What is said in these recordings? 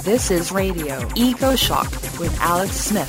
This is Radio Eco Shock with Alex Smith.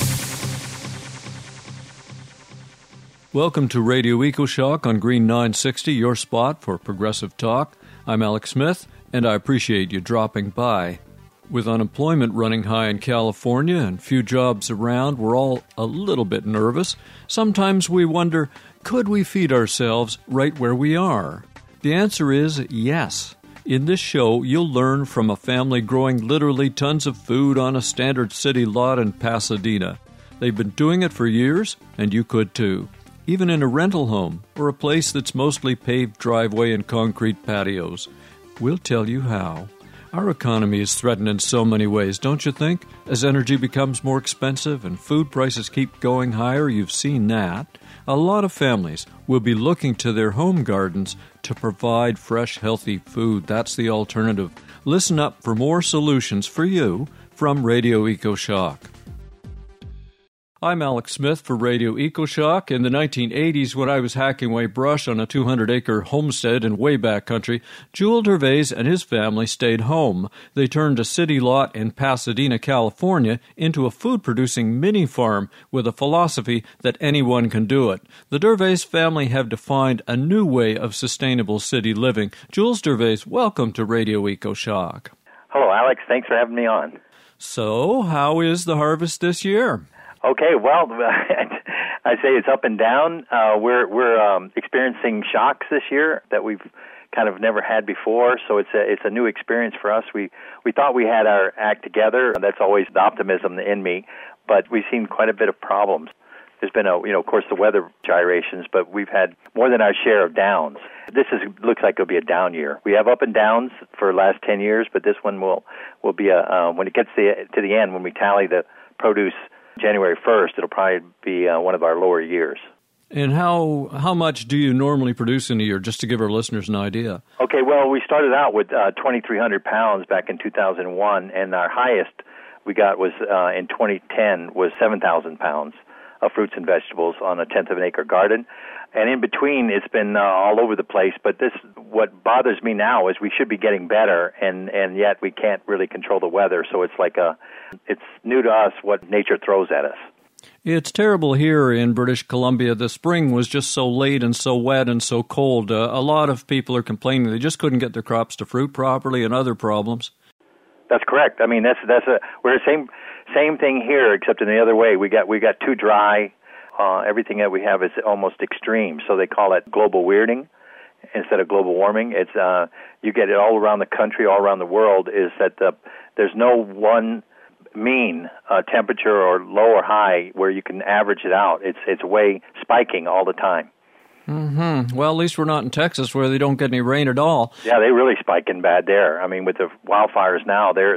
Welcome to Radio Eco Shock on Green 960, your spot for progressive talk. I'm Alex Smith, and I appreciate you dropping by. With unemployment running high in California and few jobs around, we're all a little bit nervous. Sometimes we wonder, could we feed ourselves right where we are? The answer is yes. In this show, you'll learn from a family growing literally tons of food on a standard city lot in Pasadena. They've been doing it for years, and you could too. Even in a rental home or a place that's mostly paved driveway and concrete patios. We'll tell you how. Our economy is threatened in so many ways, don't you think? As energy becomes more expensive and food prices keep going higher, you've seen that. A lot of families will be looking to their home gardens to provide fresh, healthy food. That's the alternative. Listen up for more solutions for you from Radio Eco Shock. I'm Alex Smith for Radio Eco Shock. In the 1980s, when I was hacking away brush on a 200-acre homestead in Wayback Country, Jewel Dervais and his family stayed home. They turned a city lot in Pasadena, California, into a food-producing mini-farm with a philosophy that anyone can do it. The Dervais family have defined a new way of sustainable city living. Jules Dervais, welcome to Radio Eco Shock. Hello, Alex. Thanks for having me on. So, how is the harvest this year? Okay, well, I say it's up and down. We're experiencing shocks this year that we've kind of never had before, so it's a new experience for us. We thought we had our act together. That's always the optimism in me, but we've seen quite a bit of problems. There's been of course, the weather gyrations, but we've had more than our share of downs. Looks like it'll be a down year. We have up and downs for the last 10 years, but this one will be when it gets to the end, when we tally the produce January 1st, it'll probably be one of our lower years. And how much do you normally produce in a year, just to give our listeners an idea? Okay, well, we started out with 2,300 pounds back in 2001, and our highest we got was in 2010 was 7,000 pounds of fruits and vegetables on a tenth of an acre garden. And in between, it's been all over the place. But what bothers me now is we should be getting better, and yet we can't really control the weather. So it's it's new to us what nature throws at us. It's terrible here in British Columbia. The spring was just so late and so wet and so cold. A lot of people are complaining they just couldn't get their crops to fruit properly and other problems. That's correct. I mean, we're the same thing here, except in the other way. We got too dry. Everything that we have is almost extreme, so they call it global weirding instead of global warming. It's you get it all around the country, all around the world. Is that there's no one mean temperature or low or high where you can average it out. It's way spiking all the time. Mm-hmm. Well, at least we're not in Texas where they don't get any rain at all. Yeah, they really spiking bad there. I mean, with the wildfires now, they're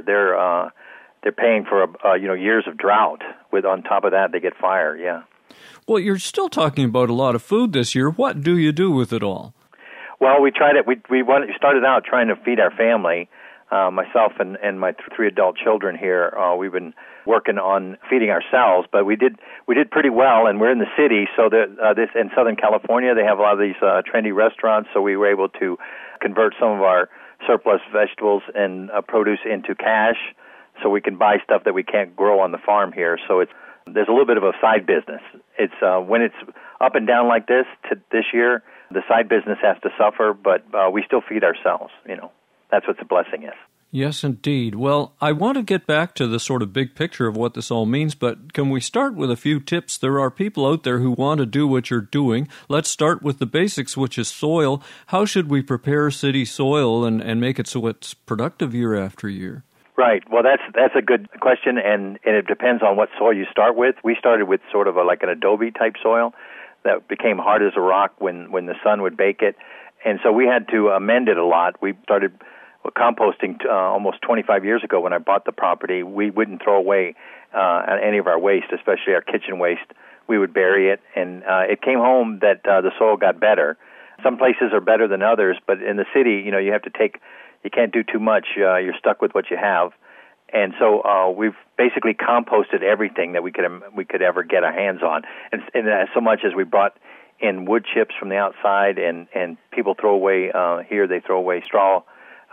paying for years of drought. With on top of that, they get fire. Yeah. Well, you're still talking about a lot of food this year. What do you do with it all? Well, we tried it. We started out trying to feed our family. Myself and my three adult children here, we've been working on feeding ourselves, but we did pretty well, and we're in the city, so this in Southern California, they have a lot of these trendy restaurants, so we were able to convert some of our surplus vegetables and produce into cash, so we can buy stuff that we can't grow on the farm here. So there's a little bit of a side business. It's when it's up and down like this year, the side business has to suffer, but we still feed ourselves. That's what the blessing is. Yes, indeed. Well, I want to get back to the sort of big picture of what this all means, but can we start with a few tips? There are people out there who want to do what you're doing. Let's start with the basics, which is soil. How should we prepare city soil and make it so it's productive year after year? Right. Well, that's a good question, and it depends on what soil you start with. We started with sort of like an adobe-type soil that became hard as a rock when the sun would bake it, and so we had to amend it a lot. We started composting almost 25 years ago when I bought the property. We wouldn't throw away any of our waste, especially our kitchen waste. We would bury it, and it came home that the soil got better. Some places are better than others, but in the city, you have to you can't do too much. You're stuck with what you have. And so we've basically composted everything that we could ever get our hands on. And so much as we brought in wood chips from the outside, and people throw away, here they throw away straw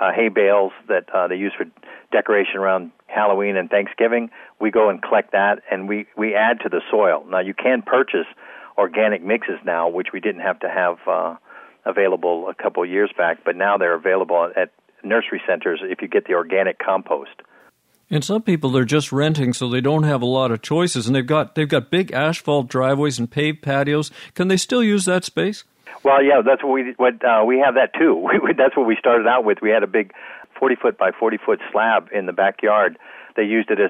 hay bales that they use for decoration around Halloween and Thanksgiving. We go and collect that, and we add to the soil. Now, you can purchase organic mixes now, which we didn't have to have available a couple of years back, but now they're available at nursery centers if you get the organic compost. And some people, they're just renting, so they don't have a lot of choices, and they've got big asphalt driveways and paved patios. Can they still use that space? Well, yeah, that's what we have that too. That's what we started out with. We had a big 40-foot by 40-foot slab in the backyard. They used it as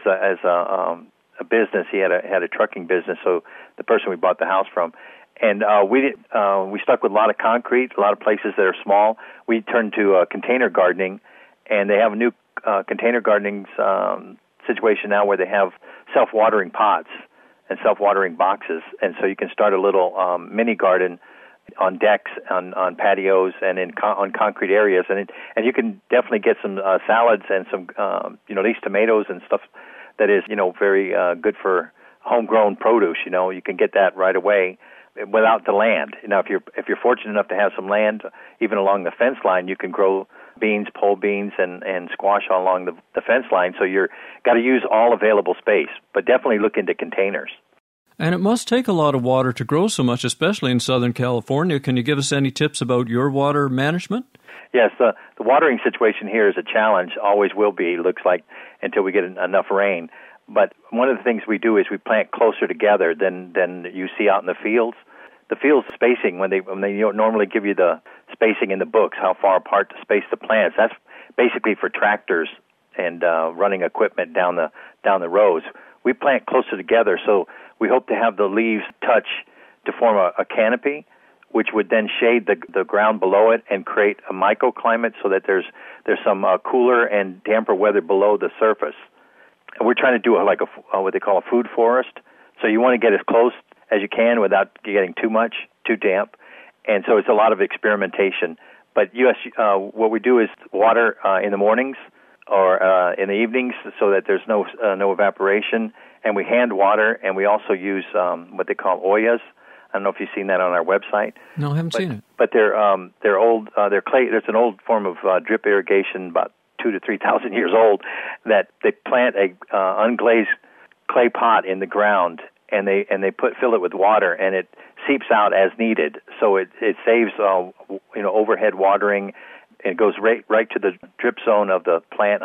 a business. He had a trucking business, so the person we bought the house from. And we stuck with a lot of concrete, a lot of places that are small. We turned to container gardening, and they have a new container gardening situation now where they have self-watering pots and self-watering boxes. And so you can start a little mini garden on decks, on patios, and on concrete areas. And you can definitely get some salads and some, these tomatoes and stuff that is, very good for homegrown produce. You can get that right away without the land. Now, if you're fortunate enough to have some land, even along the fence line, you can grow beans, pole beans, and squash along the fence line. So you're got to use all available space, but definitely look into containers. And it must take a lot of water to grow so much, especially in Southern California. Can you give us any tips about your water management? Yes, the watering situation here is a challenge, always will be, looks like, until we get enough rain. But one of the things we do is we plant closer together than you see out in the fields. The field spacing, when they normally give you the spacing in the books, how far apart to space the plants, that's basically for tractors and running equipment down the rows. We plant closer together, so we hope to have the leaves touch to form a canopy, which would then shade the ground below it and create a microclimate so that there's some cooler and damper weather below the surface. And we're trying to do what they call a food forest. So you want to get as close as you can without getting too damp. And so it's a lot of experimentation. But yes, what we do is water in the mornings or in the evenings so that there's no evaporation. And we hand water, and we also use what they call oyas. I don't know if you've seen that on our website. No, I haven't seen it. But they're old. They're clay. There's an old form of drip irrigation, about 2,000 to 3,000 years old, that they plant a unglazed clay pot in the ground, and they fill it with water, and it seeps out as needed. So it saves overhead watering. It goes right to the drip zone of the plant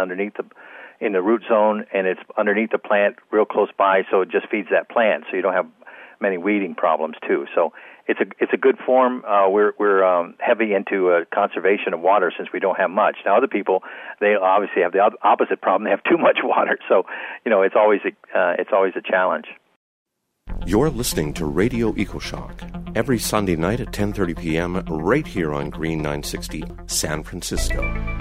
in the root zone, and it's underneath the plant, real close by. So it just feeds that plant, so you don't have many weeding problems too. So it's a good form. We're heavy into conservation of water since we don't have much. Now other people, they obviously have the opposite problem. They have too much water. So it's always a challenge. You're listening to Radio EcoShock every Sunday night at 10:30 p.m. right here on Green 960 San Francisco.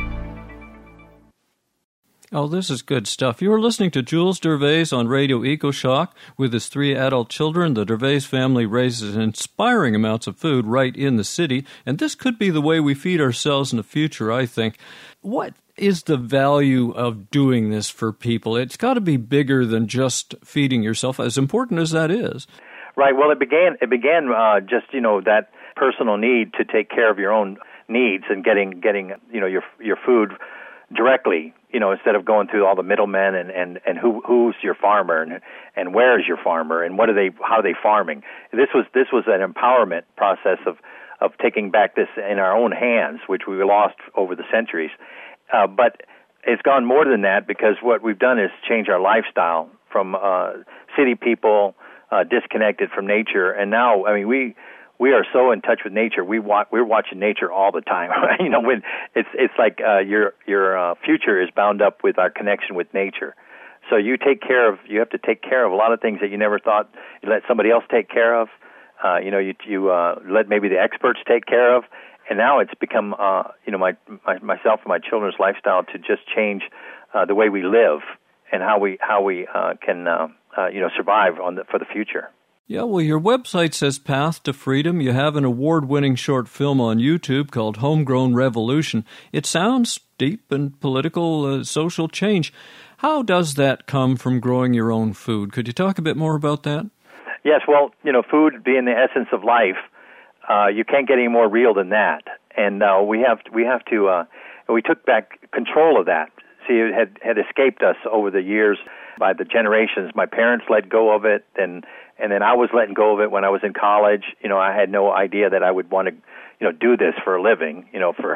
Oh, this is good stuff. You are listening to Jules Dervais on Radio EcoShock. With his 3 adult children, the Dervais family raises inspiring amounts of food right in the city, and this could be the way we feed ourselves in the future, I think. What is the value of doing this for people? It's got to be bigger than just feeding yourself, as important as that is. Right. Well, it began just that personal need to take care of your own needs and getting your food directly, instead of going through all the middlemen and who's your farmer and where's your farmer and how are they farming. This was an empowerment process of taking back this in our own hands, which we lost over the centuries. But it's gone more than that, because what we've done is change our lifestyle from city people disconnected from nature, and now we are so in touch with nature. We're watching nature all the time. When it's like your future is bound up with our connection with nature. So you have to take care of a lot of things that you never thought you let somebody else take care of. You let maybe the experts take care of. And now it's become, myself and my children's lifestyle to just change the way we live and how we can survive for the future. Yeah, well, your website says Path to Freedom. You have an award-winning short film on YouTube called Homegrown Revolution. It sounds deep and political, social change. How does that come from growing your own food? Could you talk a bit more about that? Yes, well, food being the essence of life, you can't get any more real than that. And we have to we took back control of that. See, it had escaped us over the years by the generations. My parents let go of it, and then I was letting go of it when I was in college. I had no idea that I would want to, do this for a living.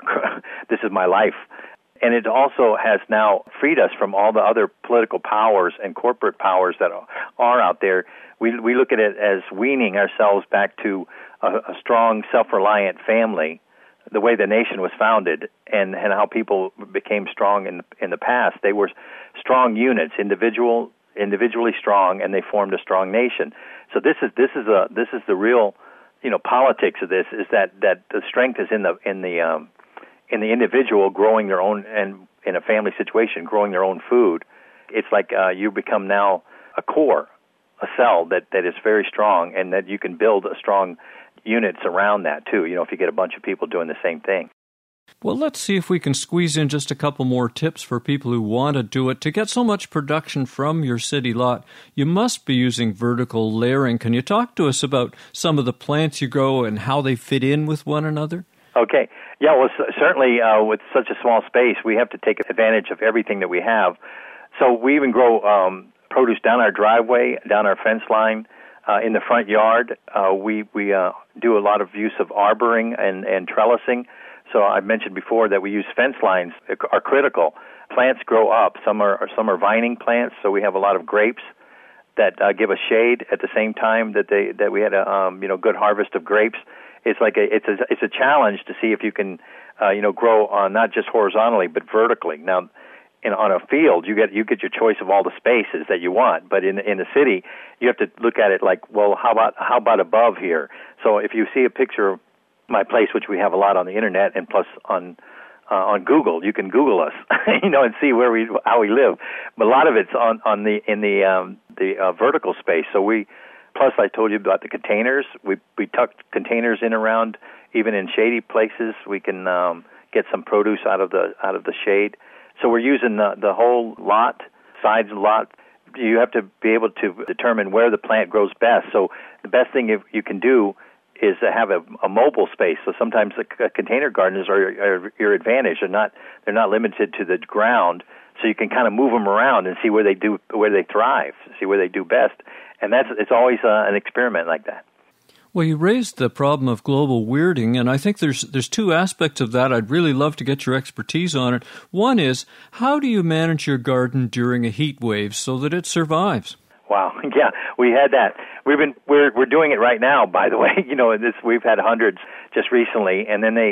This is my life. And it also has now freed us from all the other political powers and corporate powers that are out there. We look at it as weaning ourselves back to a strong, self-reliant family, the way the nation was founded, and how people became strong in the past. They were strong units, individually strong, and they formed a strong nation. So this is the real, politics of this, is that the strength is in the individual growing their own, and in a family situation, growing their own food. It's like you become now a core, a cell that is very strong, and that you can build a strong units around that too, if you get a bunch of people doing the same thing. Well, let's see if we can squeeze in just a couple more tips for people who want to do it. To get so much production from your city lot, you must be using vertical layering. Can you talk to us about some of the plants you grow and how they fit in with one another? Okay. Yeah, well, certainly with such a small space, we have to take advantage of everything that we have. So we even grow produce down our driveway, down our fence line, in the front yard. We do a lot of use of arboring and trellising. So I mentioned before that we use fence lines are critical. Plants grow up. Some are vining plants, so we have a lot of grapes that give us shade at the same time that we had a good harvest of grapes. It's like it's a challenge to see if you can grow not just horizontally but vertically. Now, on a field, you get your choice of all the spaces that you want, but in the city, you have to look at it like, well, how about above here? So if you see a picture of my place, which we have a lot on the internet, and plus on Google, you can Google us, and see how we live. But a lot of it's in the vertical space. So plus I told you about the containers. We tuck containers in around, even in shady places. We can get some produce out of the shade. So we're using the whole lot, sides of the lot. You have to be able to determine where the plant grows best. So the best thing you can do is to have a mobile space. So sometimes the container gardens are your advantage. They're not limited to the ground, so you can kind of move them around and see where they thrive, see where they do best. And it's always an experiment like that. Well, you raised the problem of global weirding, and I think there's two aspects of that. I'd really love to get your expertise on it. One is, how do you manage your garden during a heat wave so that it survives? Wow, yeah, we had that. We're doing it right now, by the way. We've had hundreds just recently, and then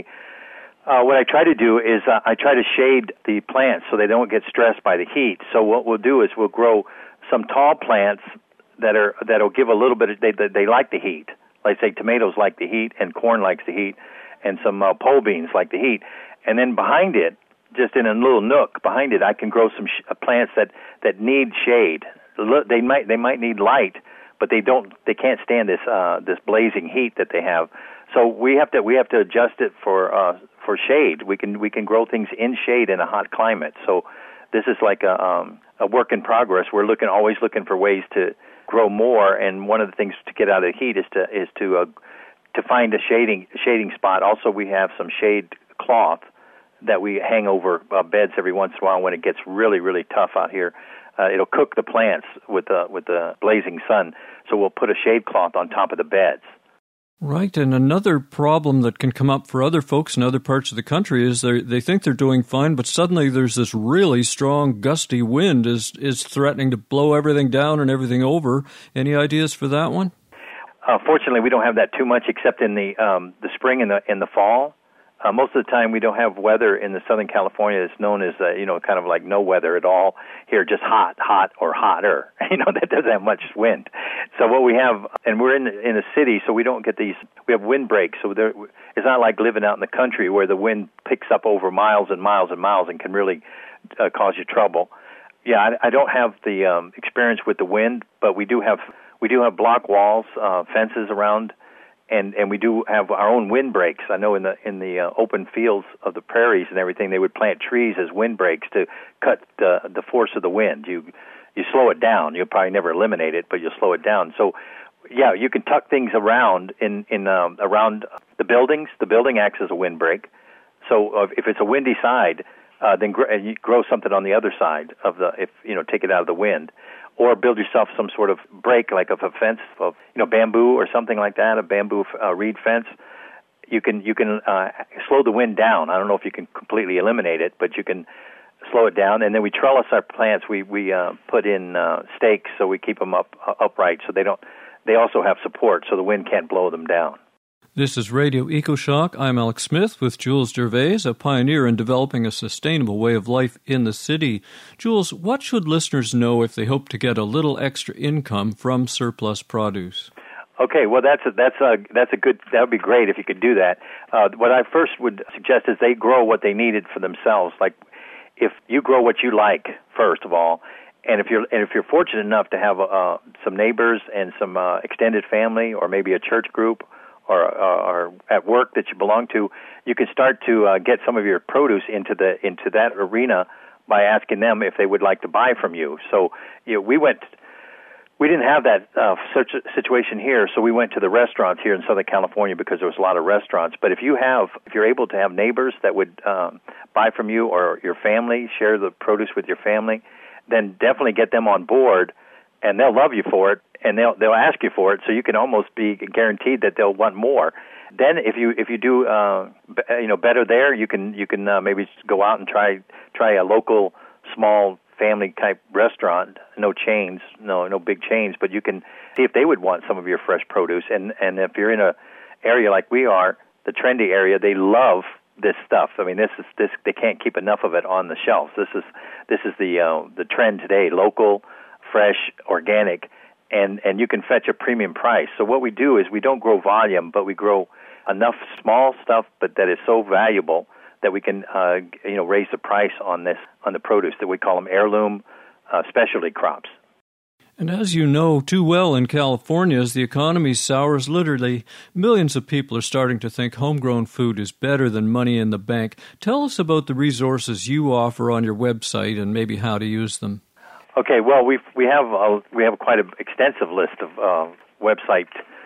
what I try to do is I try to shade the plants so they don't get stressed by the heat. So what we'll do is we'll grow some tall plants that'll give a little bit of, they like the heat. Like, say, tomatoes like the heat, and corn likes the heat, and some pole beans like the heat. And then behind it, just in a little nook behind it, I can grow some plants that need shade. They might need light, but they can't stand this blazing heat that they have. So we have to adjust it for shade. We can grow things in shade in a hot climate. So this is like a work in progress. We're always looking for ways to grow more, and one of the things to get out of the heat is to find a shading spot. Also, we have some shade cloth that we hang over beds every once in a while when it gets really, really tough out here. It'll cook the plants with the blazing sun, so we'll put a shade cloth on top of the beds. Right, and another problem that can come up for other folks in other parts of the country is they think they're doing fine, but suddenly there's this really strong, gusty wind is threatening to blow everything down and everything over. Any ideas for that one? Fortunately, we don't have that too much, except in the spring and the fall. Most of the time, we don't have weather in the Southern California that's known as, kind of like no weather at all. Here, just hot, or hotter. That doesn't have much wind. So what we have, and we're in a city, so we don't get these. We have wind breaks, so it's not like living out in the country where the wind picks up over miles and miles and miles and can really cause you trouble. Yeah, I don't have the experience with the wind, but we do have block walls, fences around. And we do have our own windbreaks. I know in the open fields of the prairies and everything, they would plant trees as windbreaks to cut the force of the wind. You slow it down. You'll probably never eliminate it, but you'll slow it down. So, yeah, you can tuck things around around the buildings. The building acts as a windbreak. So if it's a windy side, then you grow something on the other side of take it out of the wind, or build yourself some sort of break, like of a fence of bamboo or something like that, a bamboo reed fence. You can slow the wind down. I don't know if you can completely eliminate it, but you can slow it down. And then we trellis our plants. We put in stakes so we keep them upright, so they also have support, so the wind can't blow them down. This is Radio EcoShock. I'm Alex Smith with Jules Dervais, a pioneer in developing a sustainable way of life in the city. Jules, what should listeners know if they hope to get a little extra income from surplus produce? Okay, well that's a good. That would be great if you could do that. What I first would suggest is they grow what they needed for themselves. Like if you grow what you like, first of all, and if you're fortunate enough to have some neighbors and some extended family, or maybe a church group, or at work that you belong to, you can start to get some of your produce into that arena by asking them if they would like to buy from you. So we didn't have that such a situation here, so we went to the restaurants here in Southern California because there was a lot of restaurants. But if you're able to have neighbors that would buy from you, or your family, share the produce with your family, then definitely get them on board, and they'll love you for it, and they'll ask you for it, so you can almost be guaranteed that they'll want more. Then if you do better there, you can maybe go out and try a local small family type restaurant, no chains, no big chains, but you can see if they would want some of your fresh produce. And if you're in a area like we are, the trendy area, they love this stuff. I mean, this they can't keep enough of it on the shelves. This is the trend today: local, fresh, organic, and you can fetch a premium price. So what we do is we don't grow volume, but we grow enough small stuff, but that is so valuable that we can raise the price on the produce, that we call them heirloom specialty crops. And as you know too well in California, as the economy sours, literally millions of people are starting to think homegrown food is better than money in the bank. Tell us about the resources you offer on your website and maybe how to use them. Okay, well we have quite an extensive list of website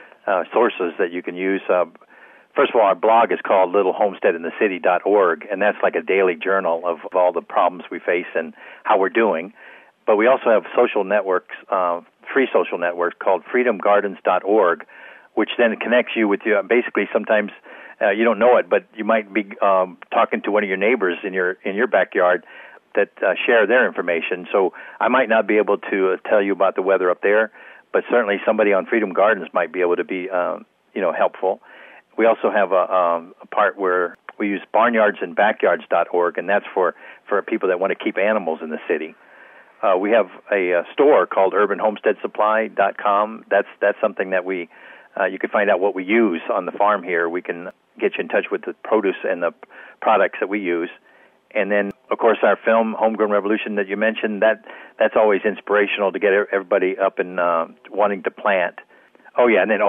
sources that you can use. First of all, our blog is called littlehomesteadinthecity.org, and that's like a daily journal of all the problems we face and how we're doing. But we also have social networks, free social networks called freedomgardens.org, which then connects you with basically sometimes you don't know it, but you might be talking to one of your neighbors in your backyard that share their information. So I might not be able to tell you about the weather up there, but certainly somebody on Freedom Gardens might be able to be helpful. We also have a part where we use barnyardsandbackyards.org, and that's for people that want to keep animals in the city. We have a store called urbanhomesteadsupply.com. That's something that you can find out what we use on the farm here. We can get you in touch with the produce and the products that we use. And then, of course, our film, Homegrown Revolution, that you mentioned, that's always inspirational to get everybody up and wanting to plant. Oh, yeah, and then,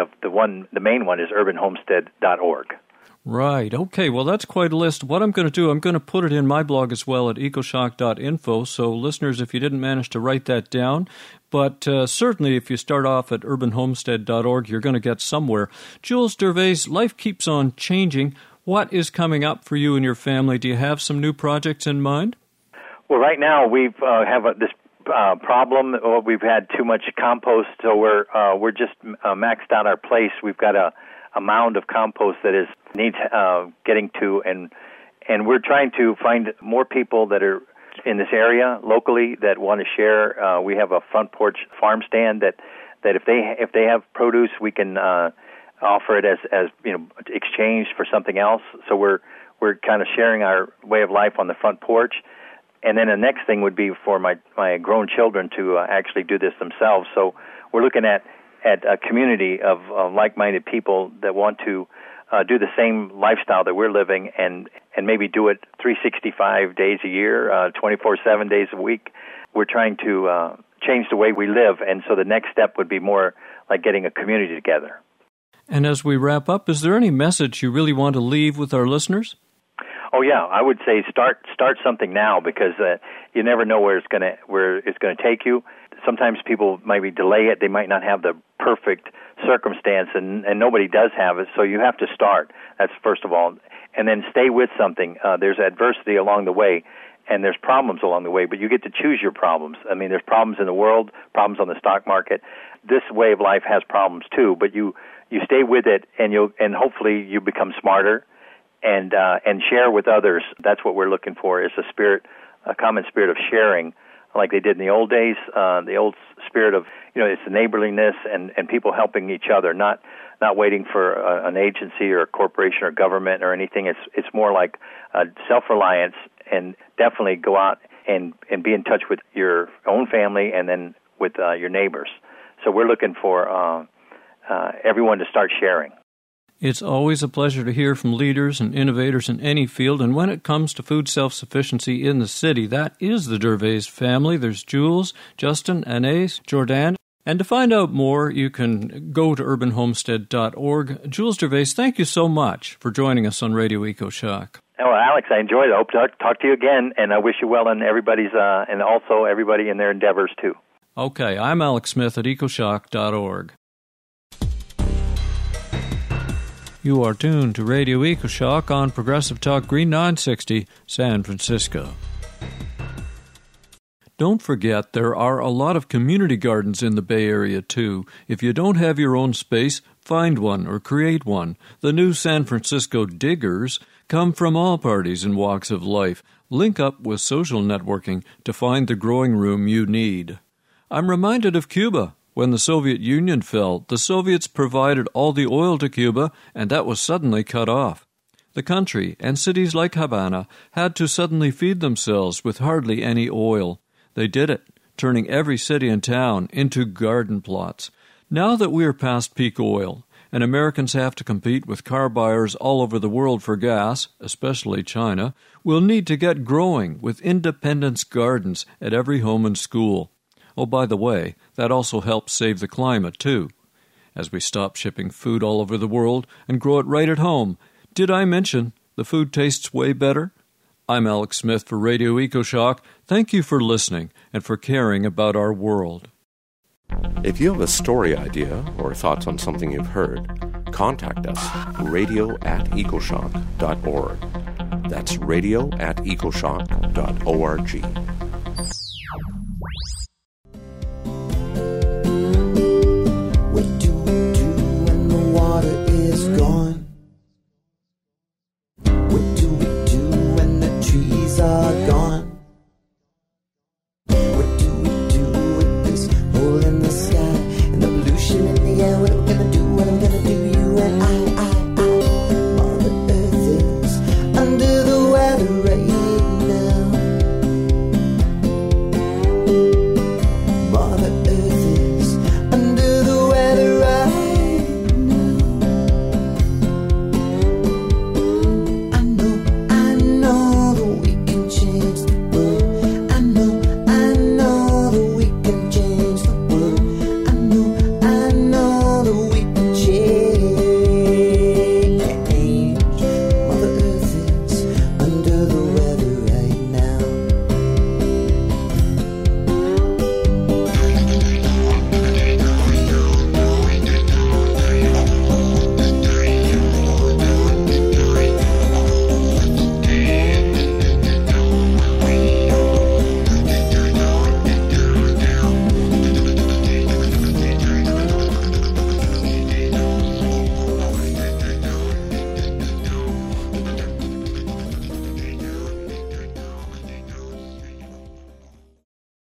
the main one is urbanhomestead.org. Right. Okay, well, that's quite a list. What I'm going to do, I'm going to put it in my blog as well at ecoshock.info, so listeners, if you didn't manage to write that down, but certainly if you start off at urbanhomestead.org, you're going to get somewhere. Jules Dervais, life keeps on changing. What is coming up for you and your family? Do you have some new projects in mind? Well, right now we have this problem. We've had too much compost, so we're just maxed out our place. We've got a mound of compost that needs getting to, and we're trying to find more people that are in this area locally that want to share. We have a front porch farm stand that if they have produce, we can offer it as exchange for something else. So we're kind of sharing our way of life on the front porch. And then the next thing would be for my grown children to actually do this themselves. So we're looking at a community of like-minded people that want to do the same lifestyle that we're living and maybe do it 365 days a year, 24/7 days a week. We're trying to change the way we live, and so the next step would be more like getting a community together. And as we wrap up, is there any message you really want to leave with our listeners? Oh yeah, I would say start something now, because you never know where it's going to take you. Sometimes people maybe delay it; they might not have the perfect circumstance, and nobody does have it. So you have to start. That's first of all, and then stay with something. There's adversity along the way, and there's problems along the way, but you get to choose your problems. I mean, there's problems in the world, problems on the stock market. This way of life has problems too, but you stay with it, and hopefully you become smarter, and share with others. That's what we're looking for, is a common spirit of sharing, like they did in the old days. The old spirit of, it's the neighborliness and people helping each other, not waiting for an agency or a corporation or government or anything. It's more like self-reliance, and definitely go out and be in touch with your own family and then with your neighbors. So we're looking for everyone to start sharing. It's always a pleasure to hear from leaders and innovators in any field, and when it comes to food self-sufficiency in the city, that is the Gervais family. There's Jules, Justin, Anais, Jordan. And to find out more, you can go to urbanhomestead.org. Jules Gervais, thank you so much for joining us on Radio EcoShock. Oh, Alex, I enjoyed it. I hope to talk to you again, and I wish you well in everybody's, and also everybody in their endeavors, too. Okay, I'm Alex Smith at ecoshock.org. You are tuned to Radio EcoShock on Progressive Talk Green 960, San Francisco. Don't forget, there are a lot of community gardens in the Bay Area, too. If you don't have your own space, find one or create one. The new San Francisco Diggers come from all parties and walks of life. Link up with social networking to find the growing room you need. I'm reminded of Cuba. When the Soviet Union fell, the Soviets provided all the oil to Cuba, and that was suddenly cut off. The country and cities like Havana had to suddenly feed themselves with hardly any oil. They did it, turning every city and town into garden plots. Now that we are past peak oil, and Americans have to compete with car buyers all over the world for gas, especially China, we'll need to get growing with Independence Gardens at every home and school. Oh, by the way, that also helps save the climate, too. As we stop shipping food all over the world and grow it right at home, did I mention the food tastes way better? I'm Alex Smith for Radio EcoShock. Thank you for listening and for caring about our world. If you have a story idea or thoughts on something you've heard, contact us, radio@ecoshock.org. That's radio@ecoshock.org.